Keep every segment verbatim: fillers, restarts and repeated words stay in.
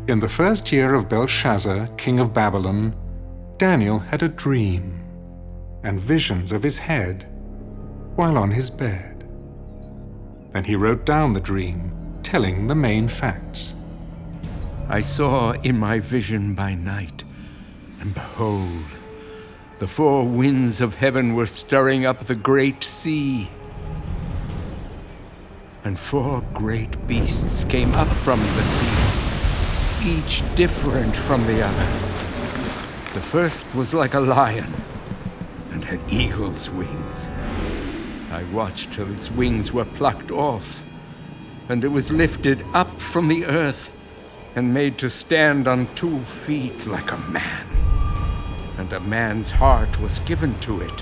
In the first year of Belshazzar, king of Babylon, Daniel had a dream and visions of his head while on his bed. Then he wrote down the dream, telling the main facts. I saw in my vision by night, and behold, the four winds of heaven were stirring up the great sea. And four great beasts came up from the sea, each different from the other. The first was like a lion and had eagle's wings. I watched till its wings were plucked off, and it was lifted up from the earth and made to stand on two feet like a man. And a man's heart was given to it.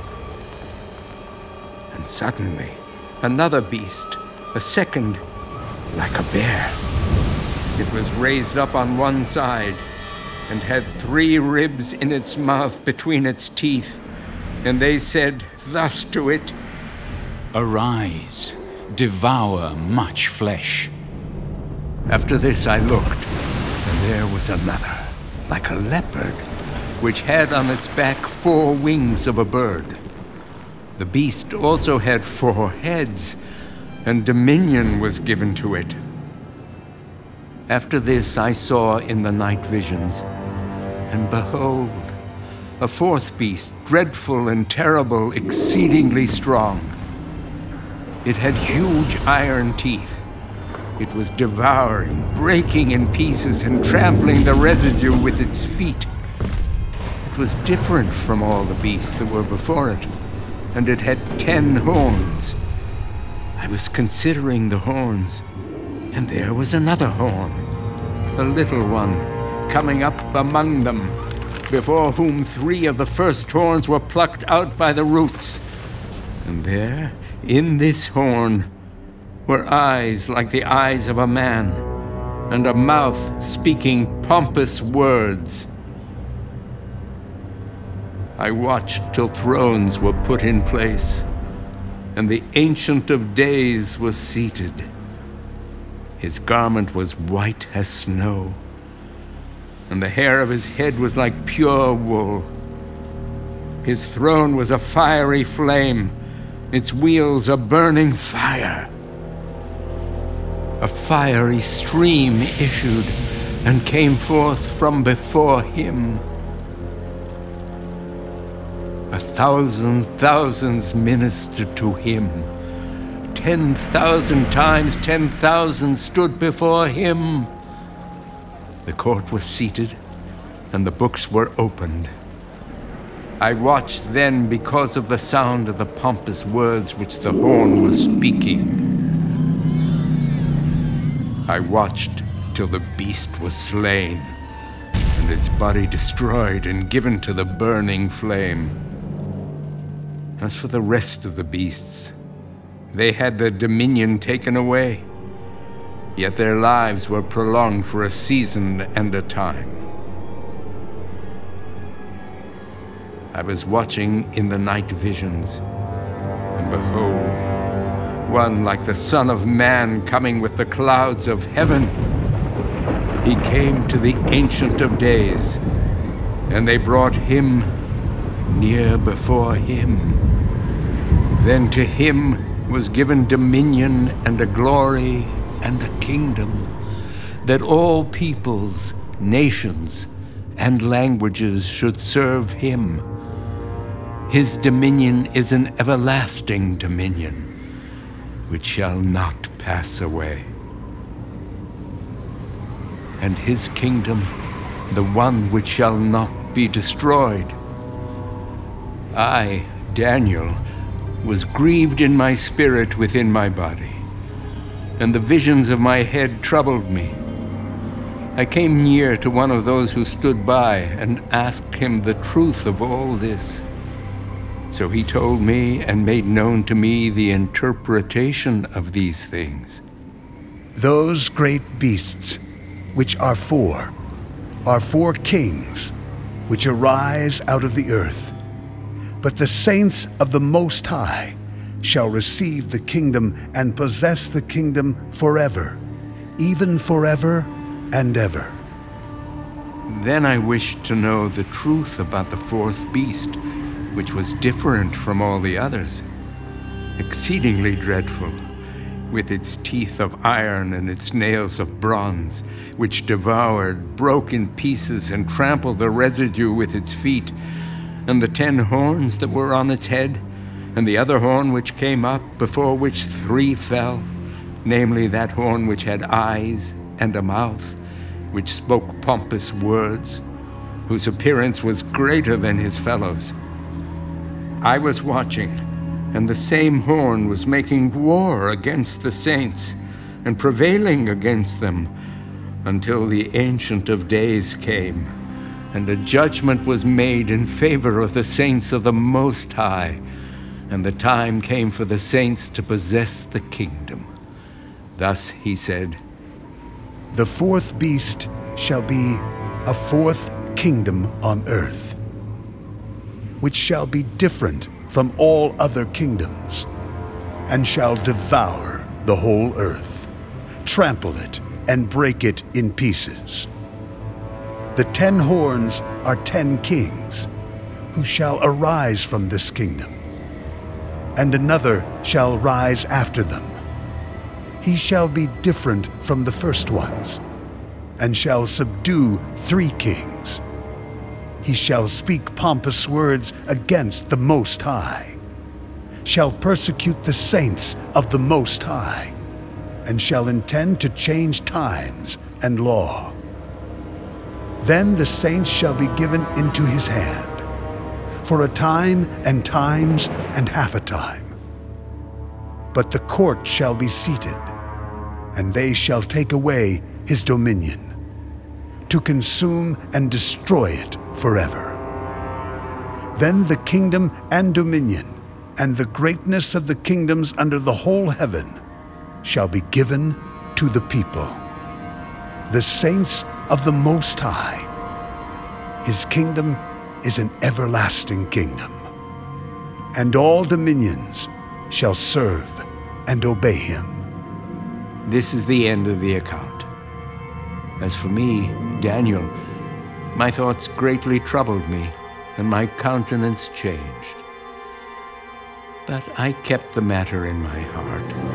And suddenly, another beast, a second, like a bear. It was raised up on one side and had three ribs in its mouth between its teeth. And they said thus to it, "Arise, devour much flesh." After this I looked, and there was another, like a leopard, which had on its back four wings of a bird. The beast also had four heads, and dominion was given to it. After this I saw in the night visions, and behold, a fourth beast, dreadful and terrible, exceedingly strong. It had huge iron teeth. It was devouring, breaking in pieces, and trampling the residue with its feet. It was different from all the beasts that were before it, and it had ten horns. I was considering the horns, and there was another horn, a little one, coming up among them, before whom three of the first horns were plucked out by the roots. And there, in this horn, were eyes like the eyes of a man, and a mouth speaking pompous words. I watched till thrones were put in place, and the Ancient of Days was seated. His garment was white as snow, and the hair of his head was like pure wool. His throne was a fiery flame, its wheels a burning fire. A fiery stream issued and came forth from before him. A thousand thousands ministered to him. Ten thousand times ten thousand stood before him. The court was seated, and the books were opened. I watched then because of the sound of the pompous words which the horn was speaking. I watched till the beast was slain, and its body destroyed and given to the burning flame. As for the rest of the beasts, they had their dominion taken away, yet their lives were prolonged for a season and a time. I was watching in the night visions, and behold, one like the Son of Man coming with the clouds of heaven. He came to the Ancient of Days, and they brought him near before him. Then to him was given dominion and a glory and a kingdom, that all peoples, nations, and languages should serve him. His dominion is an everlasting dominion, which shall not pass away. And his kingdom, the one which shall not be destroyed. I, Daniel, was grieved in my spirit within my body, and the visions of my head troubled me. I came near to one of those who stood by and asked him the truth of all this. So he told me and made known to me the interpretation of these things. Those great beasts, which are four, are four kings, which arise out of the earth. But the saints of the Most High shall receive the kingdom and possess the kingdom forever, even forever and ever. Then I wished to know the truth about the fourth beast, which was different from all the others, exceedingly dreadful, with its teeth of iron and its nails of bronze, which devoured, broke in pieces, and trampled the residue with its feet, and the ten horns that were on its head, and the other horn which came up, before which three fell, namely that horn which had eyes and a mouth, which spoke pompous words, whose appearance was greater than his fellows. I was watching, and the same horn was making war against the saints, and prevailing against them, until the Ancient of Days came, and a judgment was made in favor of the saints of the Most High, and the time came for the saints to possess the kingdom. Thus he said, The fourth beast shall be a fourth kingdom on earth, which shall be different from all other kingdoms, and shall devour the whole earth, trample it, and break it in pieces. The ten horns are ten kings, who shall arise from this kingdom, and another shall rise after them. He shall be different from the first ones, and shall subdue three kings. He shall speak pompous words against the Most High, shall persecute the saints of the Most High, and shall intend to change times and law. Then the saints shall be given into his hand, for a time and times and half a time. But the court shall be seated, and they shall take away his dominion, to consume and destroy it forever. Then the kingdom and dominion, and the greatness of the kingdoms under the whole heaven, shall be given to the people, the saints of the Most High. His kingdom is an everlasting kingdom, and all dominions shall serve and obey him. This is the end of the account. As for me, Daniel, my thoughts greatly troubled me, and my countenance changed. But I kept the matter in my heart.